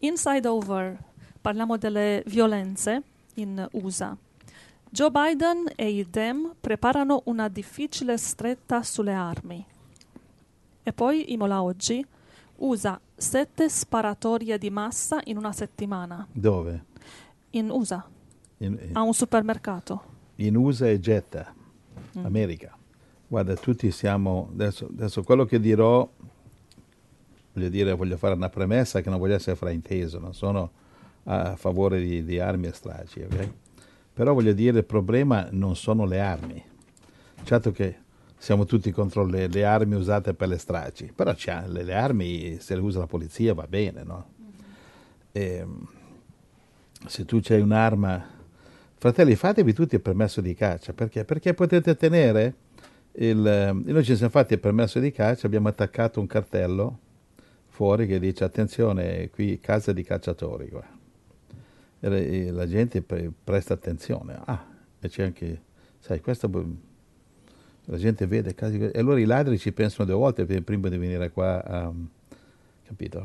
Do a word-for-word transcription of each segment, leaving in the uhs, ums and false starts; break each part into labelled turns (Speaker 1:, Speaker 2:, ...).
Speaker 1: Inside Over, parliamo delle violenze in U S A. Joe Biden e i Dem preparano una difficile stretta sulle armi. E poi Imola oggi, U S A sette sparatorie di massa in una settimana.
Speaker 2: Dove?
Speaker 1: In U S A,
Speaker 2: In, in,
Speaker 1: a un supermercato.
Speaker 2: in U S A e Jetta,
Speaker 1: Mm.
Speaker 2: America. Guarda, tutti siamo... Adesso, adesso quello che dirò, voglio dire, voglio fare una premessa che non voglio essere frainteso, non sono a favore di, di armi e stragi, ok? Però voglio dire, il problema non sono le armi. Certo che siamo tutti contro le, le armi usate per le stragi, però c'ha, le, le armi, se le usa la polizia va bene, no? Mm-hmm. E, se tu c'hai un'arma, fratelli, fatevi tutti il permesso di caccia, perché? Perché potete tenere il, noi ci siamo fatti il permesso di caccia, abbiamo attaccato un cartello fuori che dice attenzione, qui casa di cacciatori qua. E la gente pre- presta attenzione, ah, e c'è anche, sai, questo la gente vede casi, e allora i ladri ci pensano due volte prima di venire qua, um, capito?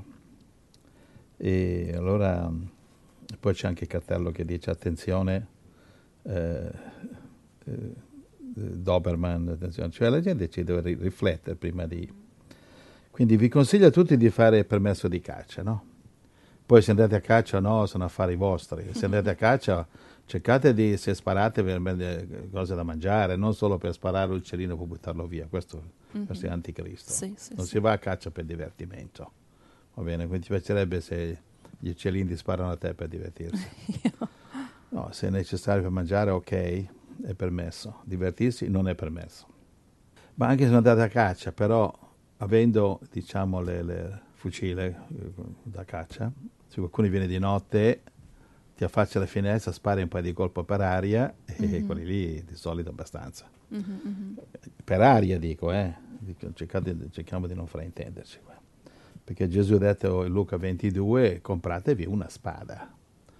Speaker 2: E allora poi c'è anche il cartello che dice attenzione, eh, eh, Doberman, attenzione, cioè la gente ci deve riflettere prima di... Quindi vi consiglio a tutti di fare il permesso di caccia, no? Poi se andate a caccia no, sono affari vostri. Se andate a caccia cercate di, se sparate per cose da mangiare, non solo per sparare l'uccellino e poi buttarlo via. Questo, mm-hmm. questo è anticristo.
Speaker 1: Sì, sì,
Speaker 2: non
Speaker 1: sì.
Speaker 2: si va a caccia per divertimento. Va bene? Quindi ti piacerebbe se gli uccellini sparano a te per divertirsi. No, se è necessario per mangiare, ok, è permesso. Divertirsi non è permesso. Ma anche se non andate a caccia, però avendo, diciamo, le, le fucile eh, da caccia, se qualcuno viene di notte, ti affaccia alla finestra, spari un paio di colpo per aria, mm-hmm. e quelli lì di solito abbastanza. Mm-hmm. Per aria dico, eh. Dico, cercate, cerchiamo di non fraintenderci qua. Perché Gesù ha detto in Luca ventidue, compratevi una spada.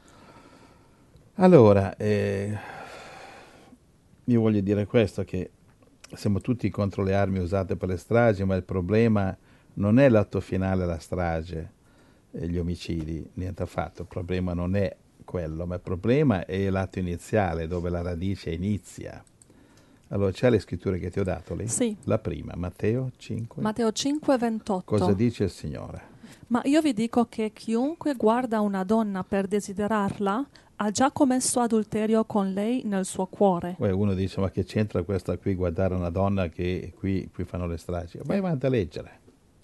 Speaker 2: Allora, eh, io voglio dire questo, che siamo tutti contro le armi usate per le stragi, ma il problema non è l'atto finale, la strage, e gli omicidi, niente affatto. Il problema non è quello, ma il problema è l'atto iniziale, dove la radice inizia. Allora, c'è le scritture che ti ho dato lì?
Speaker 1: Sì.
Speaker 2: La prima, Matteo cinque.
Speaker 1: Matteo cinque, ventotto.
Speaker 2: Cosa dice il Signore?
Speaker 1: Ma io vi dico che chiunque guarda una donna per desiderarla ha già commesso adulterio con lei nel suo cuore.
Speaker 2: Poi uno dice, ma che c'entra questa qui, guardare una donna che qui, qui fanno le stragi? Vai avanti a leggere.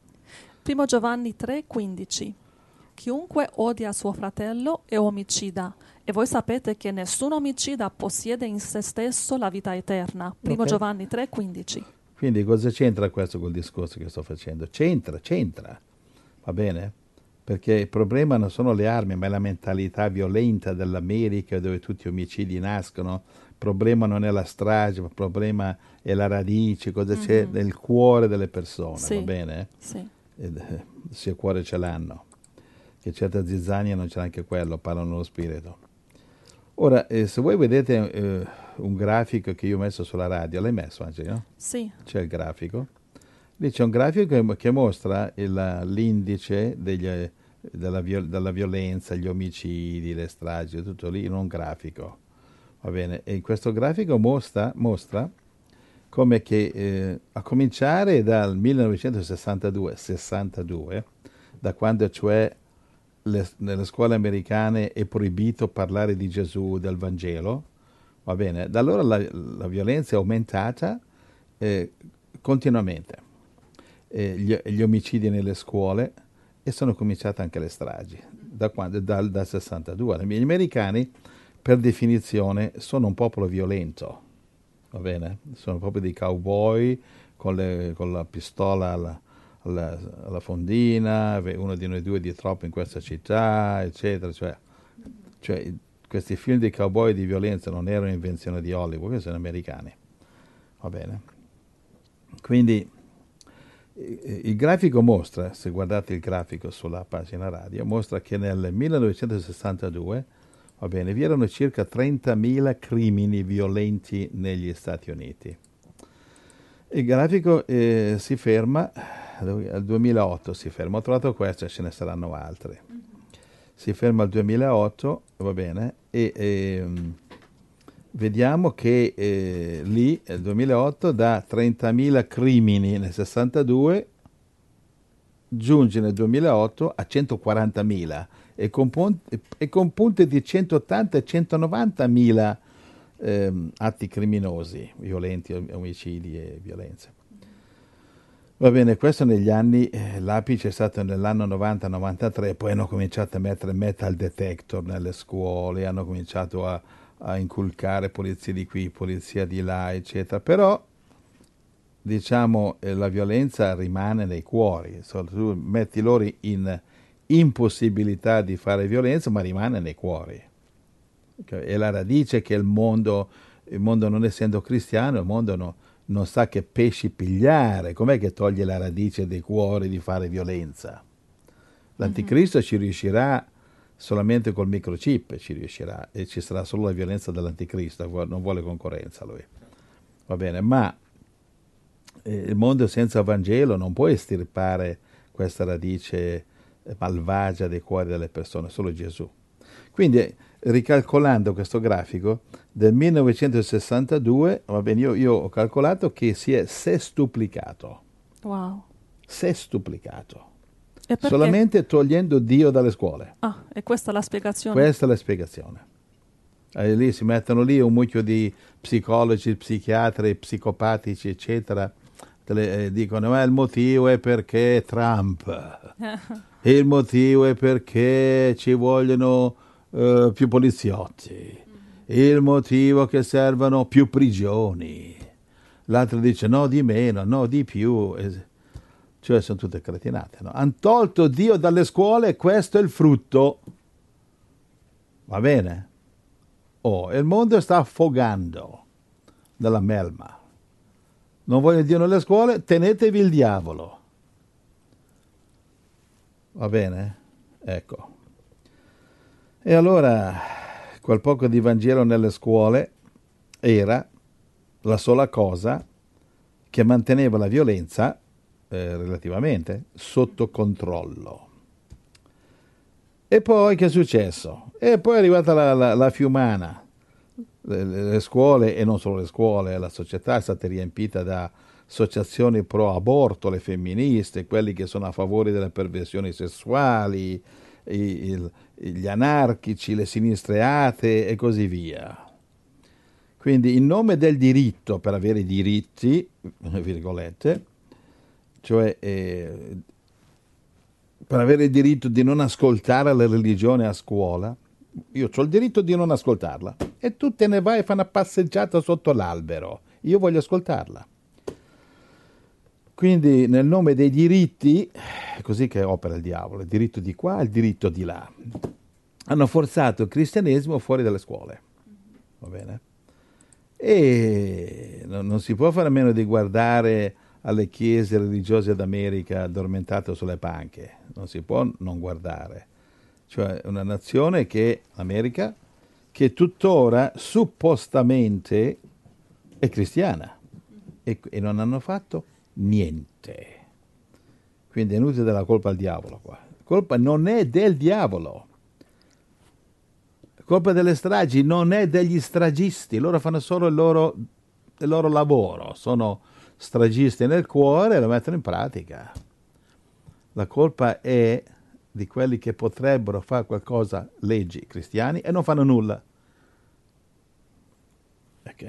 Speaker 1: Primo Giovanni tre, quindici. Chiunque odia suo fratello è omicida, e voi sapete che nessun omicida possiede in se stesso la vita eterna. Primo
Speaker 2: Okay.
Speaker 1: Giovanni tre, quindici.
Speaker 2: Quindi cosa c'entra questo col discorso che sto facendo? C'entra, c'entra, va bene? Perché il problema non sono le armi, ma è la mentalità violenta dell'America dove tutti gli omicidi nascono. Il problema non è la strage, ma il problema è la radice, cosa mm-hmm. c'è nel cuore delle persone,
Speaker 1: sì.
Speaker 2: va bene?
Speaker 1: Sì.
Speaker 2: Ed, eh, se il cuore ce l'hanno. Che certe zizzanie non c'è neanche quello, parlano lo spirito. Ora, eh, se voi vedete eh, un grafico che io ho messo sulla radio, l'hai messo Angelo? No?
Speaker 1: Sì.
Speaker 2: C'è il grafico. Lì c'è un grafico che, che mostra il, l'indice degli, della, della violenza, gli omicidi, le stragi, tutto lì in un grafico. Va bene? E in questo grafico mostra, mostra come che eh, a cominciare dal millenovecentosessantadue, sessantadue, da quando cioè Le, nelle scuole americane è proibito parlare di Gesù, del Vangelo, va bene? Da allora la, la violenza è aumentata eh, continuamente, eh, gli, gli omicidi nelle scuole, e sono cominciate anche le stragi, da quando? Dal, dal sessantadue. Gli americani, per definizione, sono un popolo violento, va bene? Sono proprio dei cowboy con, le, con la pistola alla Alla, alla fondina, uno di noi due di troppo in questa città, eccetera. Cioè, cioè questi film di cowboy di violenza non erano invenzione di Hollywood, questi sono americani. Va bene? Quindi il grafico mostra, se guardate il grafico sulla pagina radio, mostra che nel millenovecentosessantadue, va bene, vi erano circa trentamila crimini violenti negli Stati Uniti. Il grafico eh, si ferma al duemilaotto, si ferma. Ho trovato questo e ce ne saranno altri. si ferma al duemilaotto, va bene, e, e vediamo che eh, lì, nel duemilaotto, da trentamila crimini nel sessantadue, giunge nel duemilaotto a centoquarantamila e con, punte, e con punte di centottanta e centonovantamila ehm, atti criminosi, violenti, omicidi e violenze. Va bene, questo negli anni, eh, l'apice è stato nell'anno novanta novantatré, poi hanno cominciato a mettere metal detector nelle scuole, hanno cominciato a, a inculcare polizia di qui, polizia di là, eccetera, però diciamo eh, la violenza rimane nei cuori, so, tu metti loro in impossibilità di fare violenza, ma rimane nei cuori. Okay? È la radice che il mondo, il mondo non essendo cristiano, il mondo no, non sa che pesci pigliare, com'è che toglie la radice dei cuori di fare violenza? L'anticristo mm-hmm. ci riuscirà solamente col microchip, ci riuscirà, e ci sarà solo la violenza dell'anticristo, non vuole concorrenza lui. Va bene, ma eh, il mondo senza Vangelo non può estirpare questa radice malvagia dei cuori delle persone, solo Gesù. Quindi, ricalcolando questo grafico, del millenovecentosessantadue, va bene, io, io ho calcolato che si è sestuplicato.
Speaker 1: Wow.
Speaker 2: Sestuplicato.
Speaker 1: E perché?
Speaker 2: Solamente togliendo Dio dalle scuole.
Speaker 1: Ah, e questa è la spiegazione?
Speaker 2: Questa è la spiegazione. E lì si mettono lì un mucchio di psicologi, psichiatri, psicopatici, eccetera. Te, eh, dicono, ma il motivo è perché Trump. Il motivo è perché ci vogliono uh, più poliziotti. Il motivo che servono più prigioni. L'altro dice no di meno, no di più. Cioè sono tutte cretinate. No? Hanno tolto Dio dalle scuole e questo è il frutto. Va bene? Oh, il mondo sta affogando nella melma. Non voglio Dio nelle scuole, tenetevi il diavolo. Va bene? Ecco. E allora, quel poco di Vangelo nelle scuole era la sola cosa che manteneva la violenza, eh, relativamente, sotto controllo. E poi che è successo? E poi è arrivata la, la, la fiumana. Le, le scuole, e non solo le scuole, la società è stata riempita da associazioni pro aborto, le femministe, quelli che sono a favore delle perversioni sessuali, i, il, gli anarchici, le sinistre atee e così via. Quindi in nome del diritto, per avere i diritti, virgolette, cioè eh, per avere il diritto di non ascoltare la religione a scuola, io ho il diritto di non ascoltarla e tu te ne vai e fai una passeggiata sotto l'albero, io voglio ascoltarla. Quindi nel nome dei diritti, è così che opera il diavolo, il diritto di qua, il diritto di là. Hanno forzato il cristianesimo fuori dalle scuole, va bene? E non si può fare a meno di guardare alle chiese religiose d'America addormentate sulle panche, non si può non guardare. Cioè una nazione che, l'America, che tuttora suppostamente è cristiana e, e non hanno fatto niente. Quindi è inutile dare la colpa al diavolo qua. La colpa non è del diavolo. La colpa delle stragi non è degli stragisti. Loro fanno solo il loro, il loro lavoro. Sono stragisti nel cuore e lo mettono in pratica. La colpa è di quelli che potrebbero fare qualcosa, leggi cristiani, e non fanno nulla. Ok.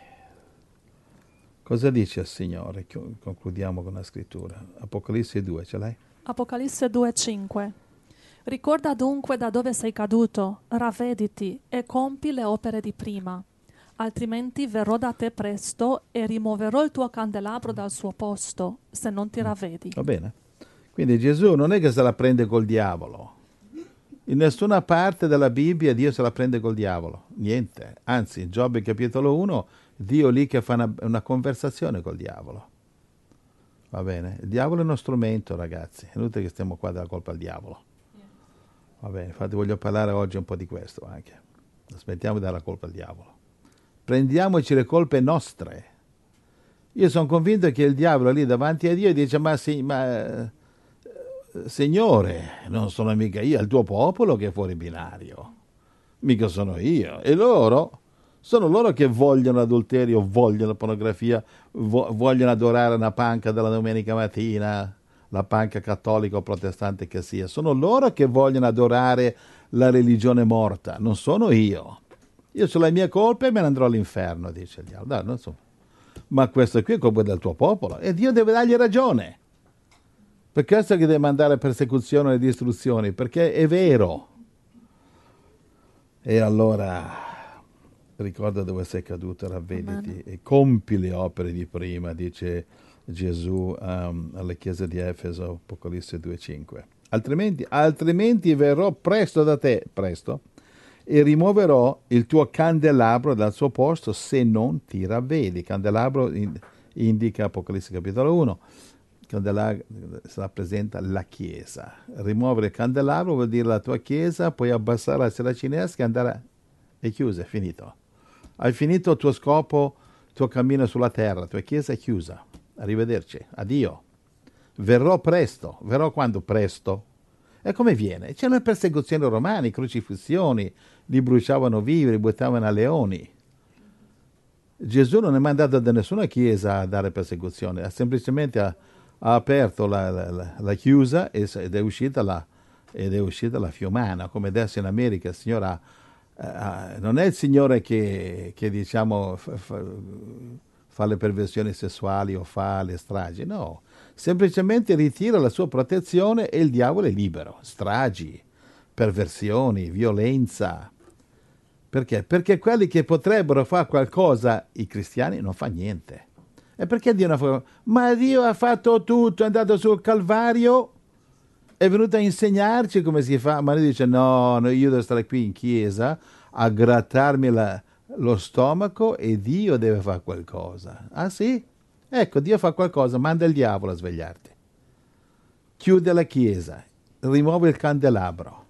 Speaker 2: Cosa dice il Signore? Concludiamo con la scrittura. Apocalisse due, ce l'hai?
Speaker 1: Apocalisse due cinque. Ricorda dunque da dove sei caduto, ravvediti e compi le opere di prima, altrimenti verrò da te presto e rimuoverò il tuo candelabro dal suo posto, se non ti ravvedi.
Speaker 2: Va bene. Quindi Gesù non è che se la prende col diavolo. In nessuna parte della Bibbia Dio se la prende col diavolo. Niente. Anzi, in Giobbe capitolo uno, Dio lì che fa una, una conversazione col diavolo. Va bene? Il diavolo è uno strumento, ragazzi. È inutile che stiamo qua a dare colpa al diavolo. Va bene, infatti voglio parlare oggi un po' di questo anche. Smettiamo di dare la colpa al diavolo. Prendiamoci le colpe nostre. Io sono convinto che il diavolo lì davanti a Dio dice, ma sì, ma... Signore, non sono mica io, è il tuo popolo che è fuori binario, mica sono io. E loro, sono loro che vogliono adulterio, vogliono pornografia, vo- vogliono adorare una panca della domenica mattina, la panca cattolica o protestante che sia. Sono loro che vogliono adorare la religione morta, non sono io. Io ho le mie colpe e me ne andrò all'inferno, dice il diavolo. Dai, non so. Ma questo qui è colpa del tuo popolo e Dio deve dargli ragione. Per questo che deve mandare persecuzioni e distruzioni, perché è vero. E allora ricorda dove sei caduto, ravvediti
Speaker 1: Amen.
Speaker 2: e compi le opere di prima, dice Gesù um, alle chiese di Efeso, Apocalisse due cinque. Altrimenti, altrimenti verrò presto da te, presto, e rimuoverò il tuo candelabro dal suo posto se non ti ravvedi. Candelabro in, indica Apocalisse capitolo uno. Candelabro rappresenta la chiesa. Rimuovere il candelabro vuol dire la tua chiesa, puoi abbassare la seracinesca e andare. È chiusa, è finito. Hai finito il tuo scopo, il tuo cammino sulla terra, la tua chiesa è chiusa. Arrivederci, addio. Verrò presto. Verrò quando? Presto. E come viene? C'erano le persecuzioni romane, crocifissioni, li bruciavano vivi, li buttavano a leoni. Gesù non è mandato da nessuna chiesa a dare persecuzione, ha semplicemente ha, ha aperto la, la, la chiusa ed è uscita la, ed è uscita la fiumana, come adesso in America il Signore ha, ha, non è il Signore che, che diciamo fa, fa, fa le perversioni sessuali o fa le stragi, no, semplicemente ritira la sua protezione e il diavolo è libero. Stragi, perversioni, violenza. Perché? Perché quelli che potrebbero fare qualcosa, i cristiani, non fa niente. E perché Dio non fa? Ma Dio ha fatto tutto, è andato sul Calvario, è venuto a insegnarci come si fa. Ma lui dice no, no io devo stare qui in chiesa a grattarmi la, lo stomaco e Dio deve fare qualcosa. Ah sì? Ecco, Dio fa qualcosa, manda il diavolo a svegliarti. Chiude la chiesa, rimuove il candelabro.